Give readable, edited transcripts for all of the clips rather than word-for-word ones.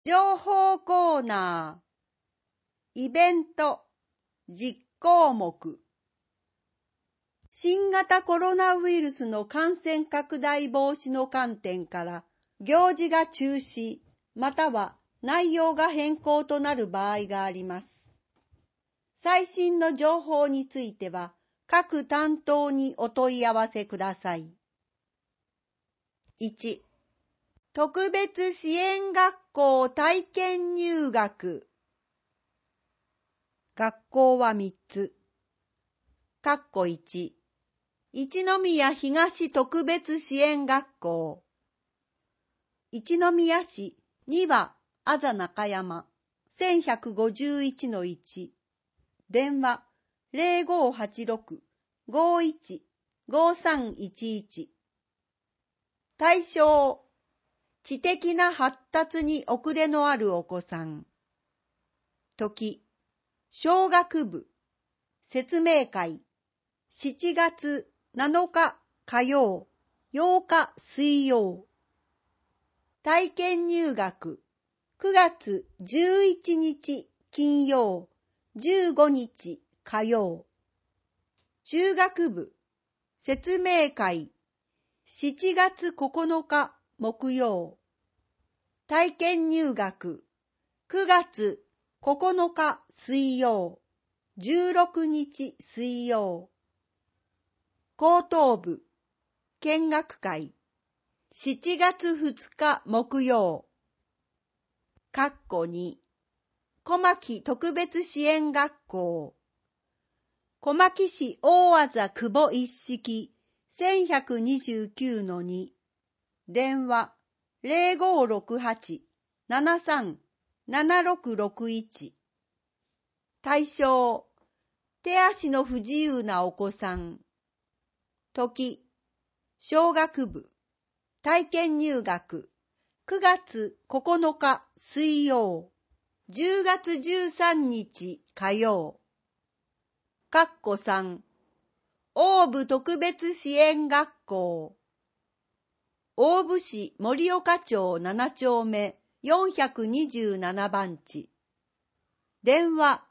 情報コーナー、イベント、実項目。新型コロナウイルスの感染拡大防止の観点から、行事が中止、または内容が変更となる場合があります。最新の情報については、各担当にお問い合わせください。1、特別支援学校体験入学。学校は3つ。1、一宮東特別支援学校。一宮市2はあざ中山 1151-1。電話0586-51-5311。対象、知的な発達に遅れのあるお子さん。時、小学部、説明会、7月7日火曜、8日水曜。体験入学、9月11日金曜、15日火曜。中学部、説明会、7月9日木曜。体験入学、9月9日水曜、16日水曜。高等部、見学会、7月2日木曜。2、小牧特別支援学校。小牧市大字久保一式 1129-2。電話0568-73-7661。対象、手足の不自由なお子さん。時、小学部、体験入学、9月9日水曜、10月13日火曜。3、大部特別支援学校。大部市盛岡町7丁目427番地。電話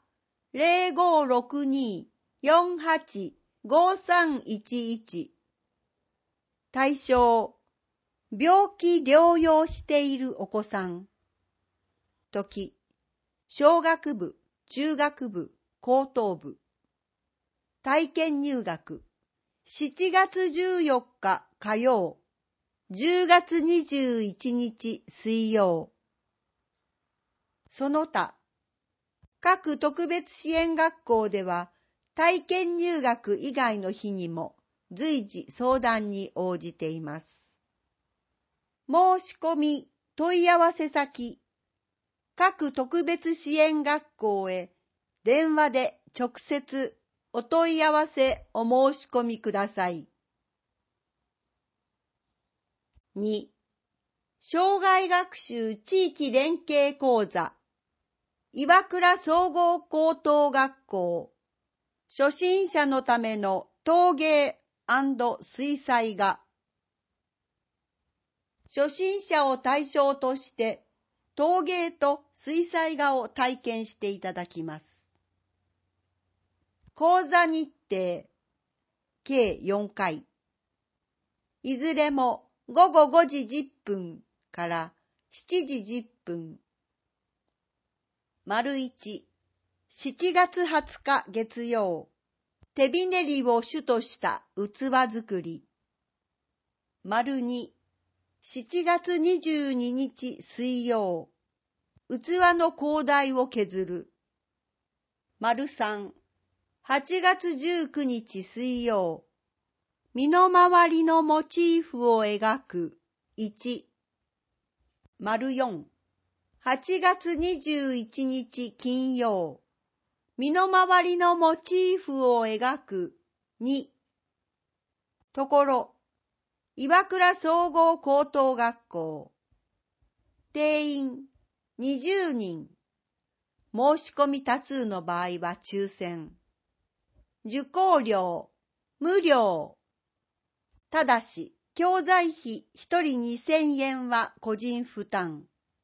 0562-48-5311。対象、病気療養しているお子さん。時、小学部、中学部、高等部。体験入学、7月14日火曜、10月21日水曜。その他、各特別支援学校では体験入学以外の日にも随時相談に応じています。申し込み問い合わせ先、各特別支援学校へ電話で直接お問い合わせお申し込みください。2、障害学習地域連携講座、岩倉総合高等学校、初心者のための陶芸&水彩画。初心者を対象として陶芸と水彩画を体験していただきます。講座日程、計4回。いずれも午後5時10分から7時10分。1、7月20日月曜、手びねりを主とした器作り。2、7月22日水曜、器の高台を削る。3、8月19日水曜、身の回りのモチーフを描く。1。4、8月21日金曜、身の回りのモチーフを描く。2。ところ、岩倉総合高等学校。定員20人。申し込み多数の場合は抽選。受講料無料。ただし、教材費1人2000円は個人負担。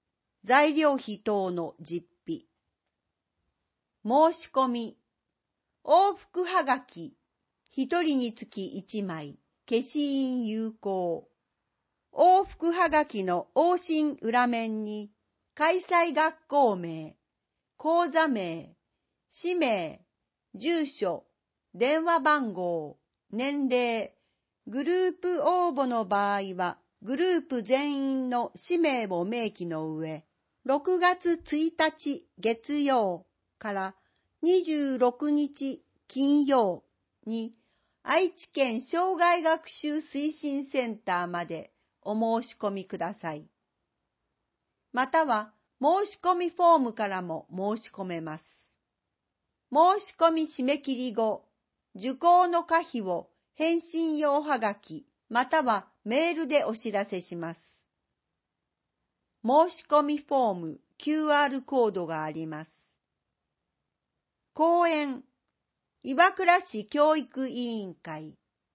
材料費等の実費。申し込み。往復はがき。一人につき1枚。消印有効。往復はがきの往診裏面に、開催学校名、講座名、氏名、住所、電話番号、年齢、グループ応募の場合は、グループ全員の氏名を明記の上、6月1日月曜から26日金曜に、愛知県障害学習推進センターまでお申し込みください。または、申し込みフォームからも申し込めます。申し込み締め切り後、受講の可否を返信用はがき、またはメールでお知らせします。申し込みフォーム QR コードがあります。講演、岩倉市教育委員会。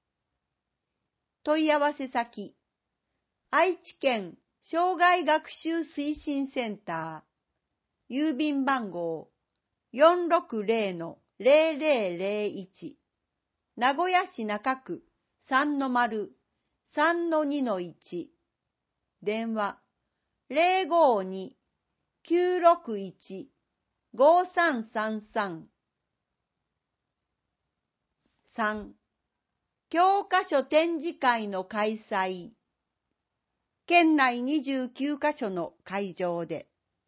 問い合わせ先、愛知県障害学習推進センター、郵便番号 460-0001、名古屋市中区 3-3-2-1、電話 052-961-5333。3. 教科書展示会の開催。県内29カ所の会場で。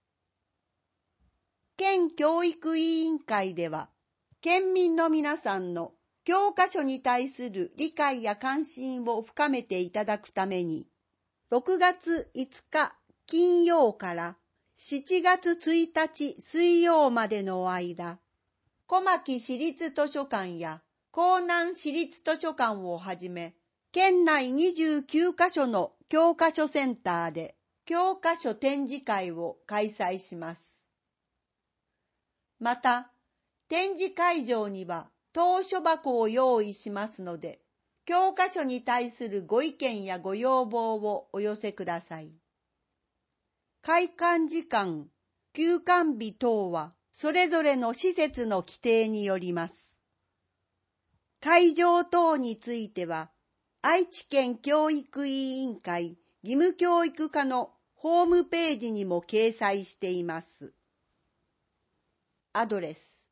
県教育委員会では、県民の皆さんの教科書に対する理解や関心を深めていただくために、6月5日金曜から7月1日水曜までの間、小牧市立図書館や江南市立図書館をはじめ、県内29カ所の教科書センターで教科書展示会を開催します。また、展示会場には投書箱を用意しますので、教科書に対するご意見やご要望をお寄せください。開館時間、休館日等はそれぞれの施設の規定によります。会場等については、愛知県教育委員会義務教育課のホームページにも掲載しています。アドレス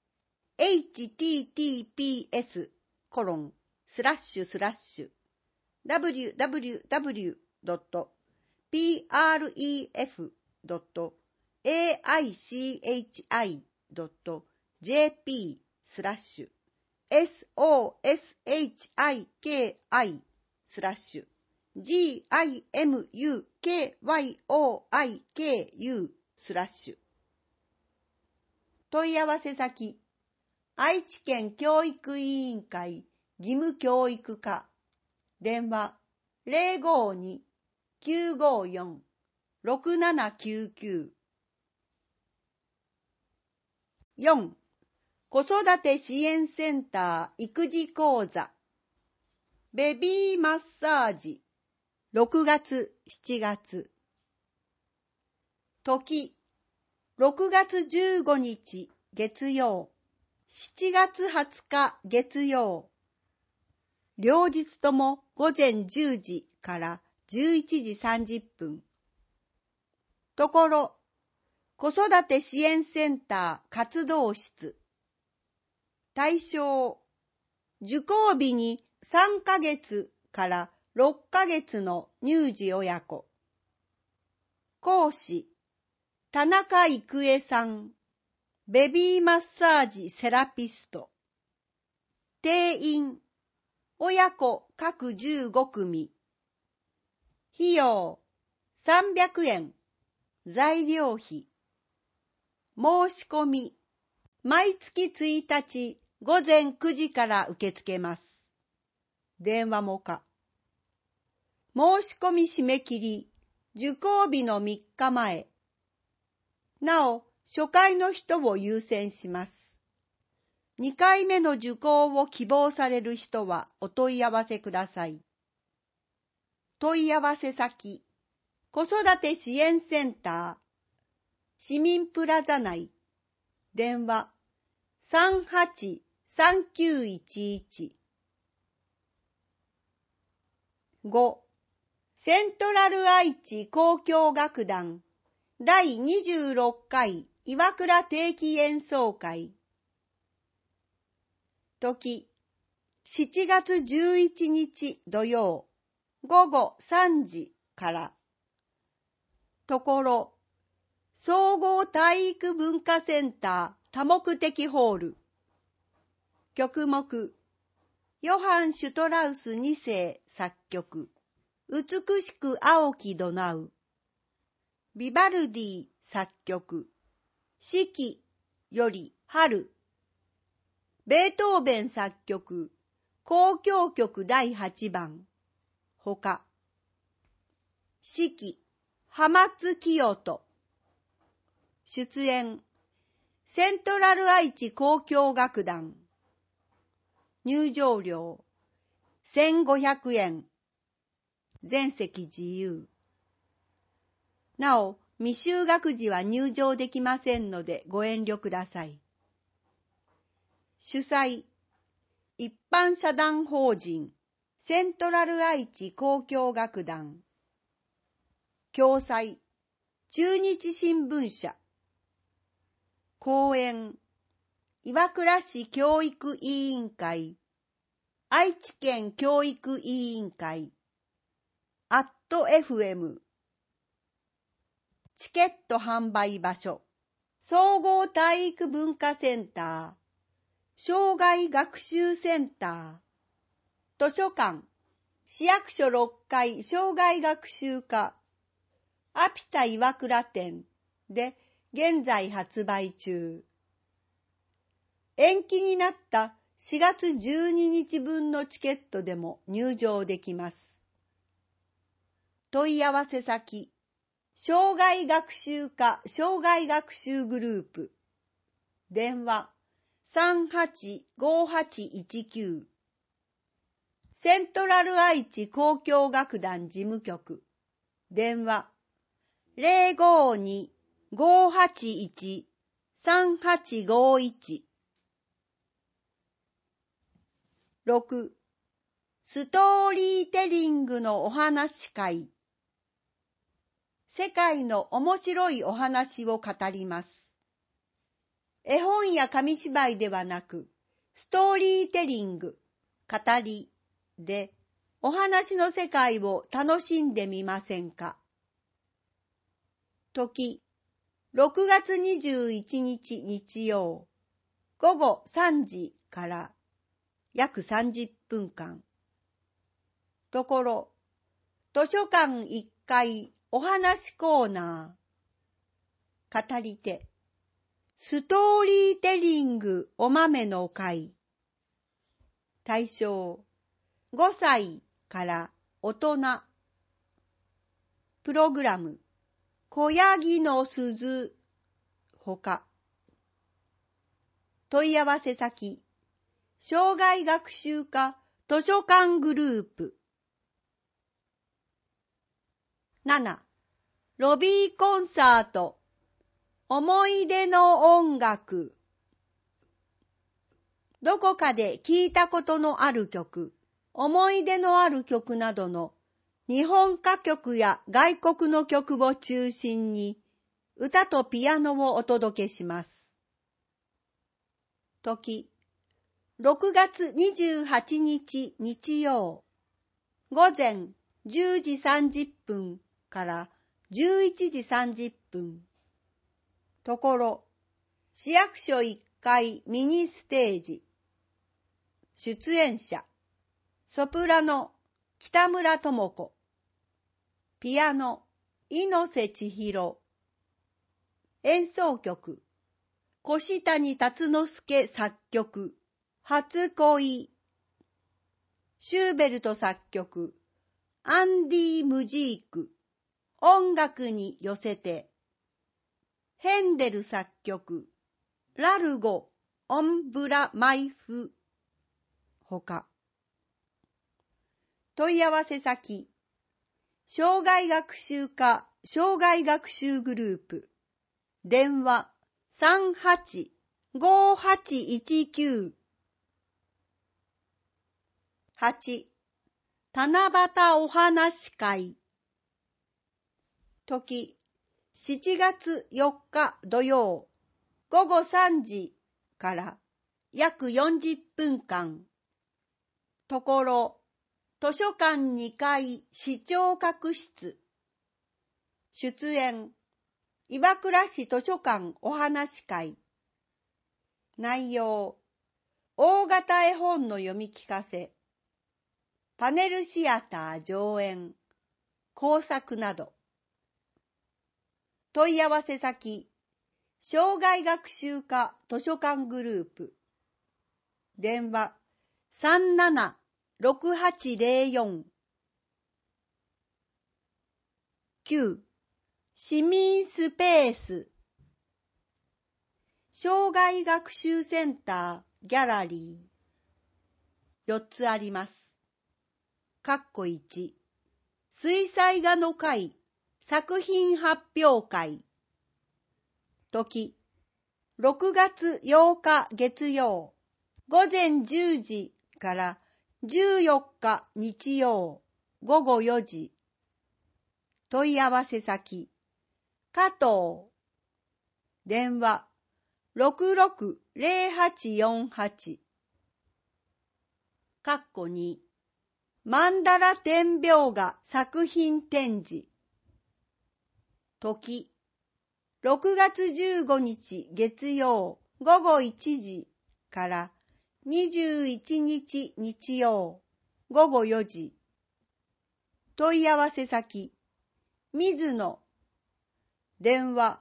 www.pref.aichi.jp/soshiki-gimukyoiku/ 問い合わせ先、愛知県教育委員会義務教育課、電話 052-954-6799。 4. 子育て支援センター育児講座、ベビーマッサージ、6月7月。時、6月15日月曜、7月20日月曜。両日とも午前10時から11時30分。ところ、子育て支援センター活動室。対象、受講日に3ヶ月から6ヶ月の乳児親子。講師、田中郁恵さん、ベビーマッサージセラピスト。定員、親子各15組。費用、300円。材料費。申し込み、毎月1日午前9時から受け付けます。電話も可。申し込み締め切り、受講日の3日前。なお、初回の人を優先します。2回目の受講を希望される人はお問い合わせください。問い合わせ先、子育て支援センター、 市民プラザ内。電話383911。5. セントラル愛知交響楽団第26回岩倉定期演奏会。時7月11日土曜午後3時から。ところ総合体育文化センター多目的ホール。曲目ヨハン・シュトラウス2世作曲美しく青きドナウ。ビバルディ作曲四季より春。ベートーベン作曲交響曲第8番。ほか。四季浜津清人。出演セントラル愛知交響楽団。入場料1500円。全席自由。なお、未就学児は入場できませんのでご遠慮ください。主催、一般社団法人セントラル愛知交響楽団。共催、中日新聞社。講演、岩倉市教育委員会、愛知県教育委員会、@FM。チケット販売場所、総合体育文化センター、障害学習センター、図書館、市役所6階障害学習課、アピタ岩倉店で現在発売中。延期になった4月12日分のチケットでも入場できます。問い合わせ先、障害学習課障害学習グループ。電話385819。セントラル愛知交響楽団事務局。電話052-581-3851。6. ストーリーテリングのお話会。世界の面白いお話を語ります。絵本や紙芝居ではなく、ストーリーテリング、語りでお話の世界を楽しんでみませんか。時、6月21日日曜、午後3時から約30分間。ところ、図書館1階お話コーナー。語り手、ストーリーテリングお豆の会。対象、5歳から大人。プログラム、小ヤギの鈴。ほか。問い合わせ先、障害学習課図書館グループ。7. ロビーコンサート思い出の音楽。どこかで聴いたことのある曲、思い出のある曲などの日本歌曲や外国の曲を中心に歌とピアノをお届けします。時、6月28日日曜、午前10時30分から11時30分。ところ、市役所1階ミニステージ。出演者、ソプラノ、北村智子。ピアノ、猪瀬千尋。演奏曲、越谷達之助作曲、初恋。シューベルト作曲、アンディ・ムジーク。音楽に寄せて。ヘンデル作曲、ラルゴ・オンブラ・マイフ。ほか。問い合わせ先、障害学習課障害学習グループ。 電話38-5819。8. 七夕お話会。時、7月4日土曜、午後3時から約40分間。ところ、図書館2階視聴覚室。出演、岩倉市図書館お話会。内容、大型絵本の読み聞かせ、パネルシアター上演、工作など。問い合わせ先、障害学習課図書館グループ。電話37-6804。9. 市民スペース。障害学習センターギャラリー。4つあります。1. 水彩画の会作品発表会。時、6月8日月曜、午前10時から14日日曜、午後4時。問い合わせ先、加藤。電話660848。2. マンダラ点描画作品展示。時、6月15日月曜午後1時から21日日曜午後4時。問い合わせ先、水野。電話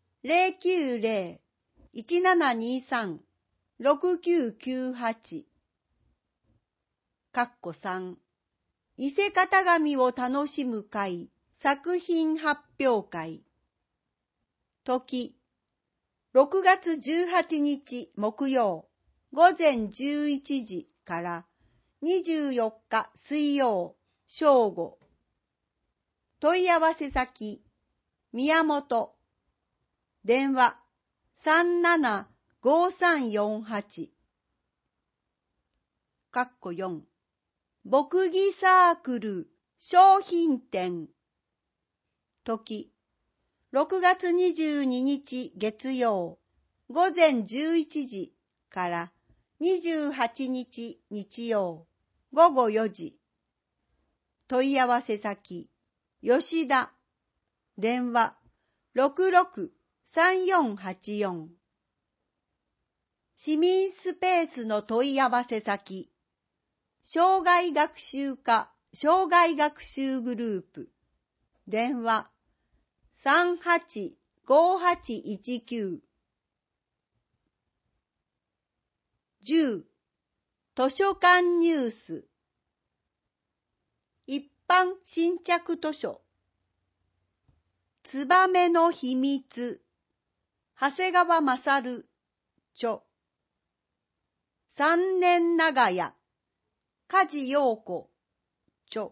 090-1723-6998。3. 伊勢型紙を楽しむ会作品発表会。時、6月18日木曜午前11時から24日水曜正午。問い合わせ先、宮本。電話375348。4. 牧技サークル商品展。時、6月22日月曜午前11時から28日日曜午後4時。問い合わせ先、吉田。電話663484。市民スペースの問い合わせ先、障害学習課障害学習グループ。電話385819。10. 図書館ニュース。一般新着図書。ツバメの秘密。長谷川勝著。三年長屋。梶陽子著。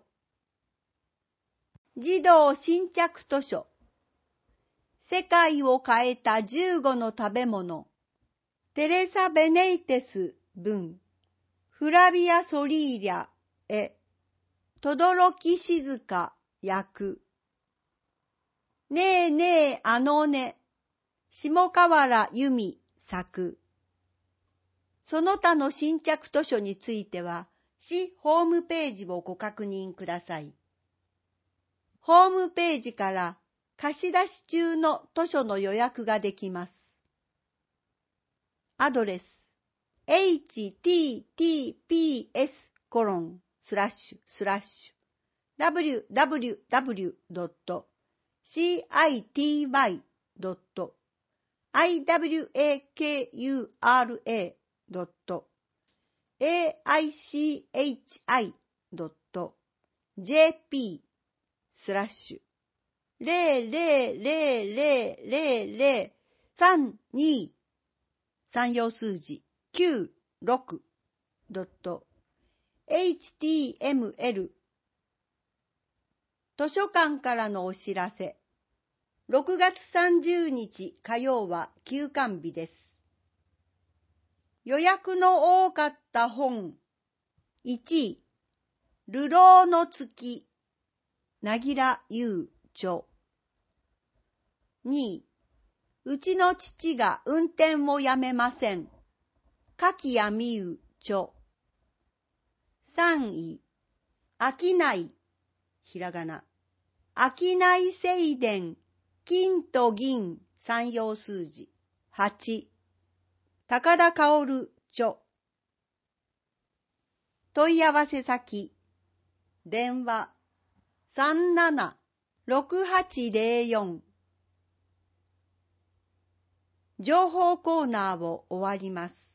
児童新着図書。世界を変えた15の食べ物。テレサ・ベネイテス文。フラビア・ソリーリャ絵。轟静香役。ねえねえあのね。下河原由美作。その他の新着図書については、市ホームページをご確認ください。ホームページから貸し出し中の図書の予約ができます。アドレス https://www.cityby.aichi.jp/000032 3要数字 96.html 図書館からのお知らせ。 6月30日火曜は休館日です。予約の多かった本。1位、流浪の月、なぎらゆう著。2位、うちの父が運転をやめません。柿谷美優著。3位、あきない、ひらがな。あきない正伝、金と銀、三要数字。8、高田薫著。問い合わせ先、電話、37-6804。情報コーナーを終わります。